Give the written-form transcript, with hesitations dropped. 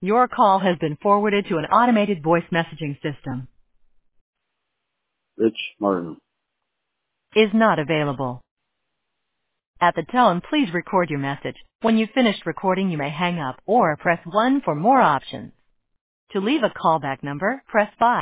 Your call has been forwarded to an automated voice messaging system. Rich Martin. Is not available. At the tone, please record your message. When you've finished recording, you may hang up or press 1 for more options. To leave a callback number, press 5.